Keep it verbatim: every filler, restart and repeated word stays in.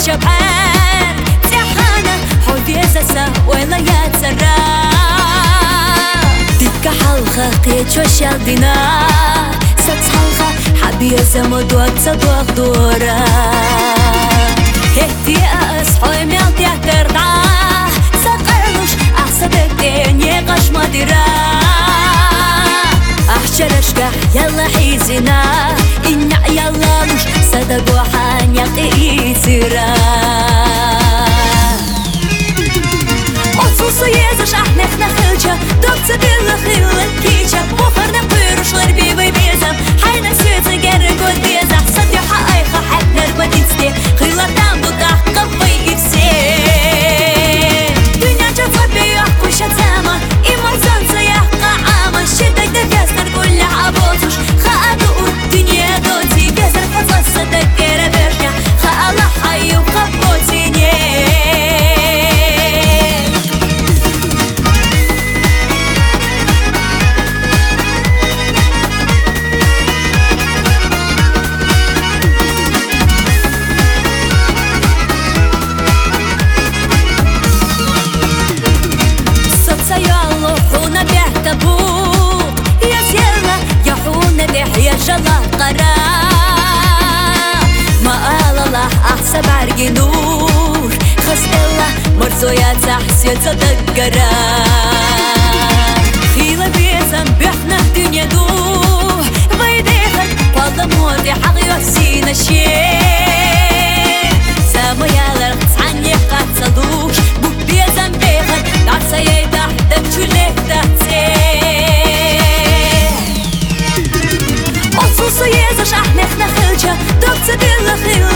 شبعان تحانا حوفيزة ولا يتسرى ديك حلقة قيت وشال دينا ستحلقة حبي زمود وقت دوغ دورا هدي أصحوي ميلتي اعترضا سقرلوش أحسدك ديني قش مديرا أحشرشكح يلا حيزنا إنع يلا مش صدق وحان يقي سيرا أصوصو يزش أحنخ نخلجة دوك تدل خيل الكيشة بوخرنا بيروش لربي بيبيزم حينا سويت جرق وديزة صدي حقايقة حق نربا تنستي خيلة تامبو تحقق في إفسي دنيا جفر بيوحكو شتامة إيمان زنزة يحقا عامة شدك دفيسنا كل عبوتوش خاطو الدنيا دوتي بيزر فضل صدق كيرا بيرجع خالا حي وخبوتيني نور خس الله مرزويا تحسين تدقرا خيلة بيزم بيحنا الدنيا دوح بيديخك والله موتي حقي وحسين الشيء سامو يالر عني قاتلوش بوك بيزم بيخك نعسا يتحدك شليك تحتي أصوصو يزش أحنخ نخلجة دوك تدل خيل